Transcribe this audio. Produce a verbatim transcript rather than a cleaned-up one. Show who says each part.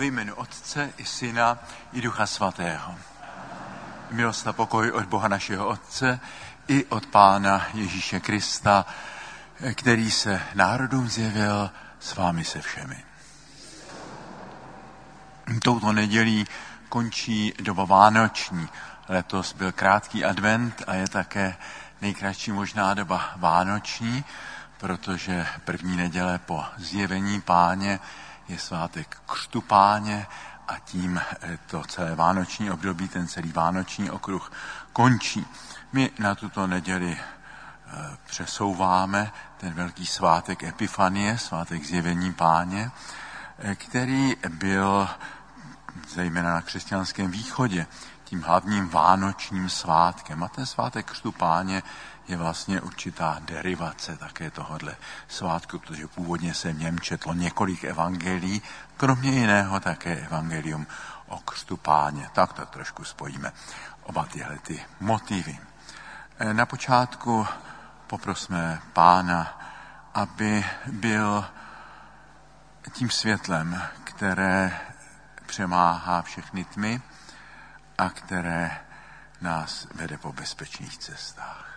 Speaker 1: Ve jménu Otce i Syna i Ducha Svatého. Milost a pokoj od Boha našeho Otce i od Pána Ježíše Krista, který se národům zjevil, s vámi se všemi. Touto nedělí končí doba vánoční. Letos byl krátký advent a je také nejkratší možná doba vánoční, protože první neděle po zjevení Páně je svátek Křtu Páně a tím to celé vánoční období, ten celý vánoční okruh končí. My na tuto neděli přesouváme ten velký svátek Epifanie, svátek zjevení Páně, který byl zejména na křesťanském východě tím hlavním vánočním svátkem. A ten svátek Křtu Páně je vlastně určitá derivace také tohohle svátku, protože původně se v něm četlo několik evangelií, kromě jiného také evangelium o Křtu Páně. Tak to trošku spojíme oba tyhle ty motivy. Na počátku poprosme Pána, aby byl tím světlem, které přemáhá všechny tmy a které nás vede po bezpečných cestách.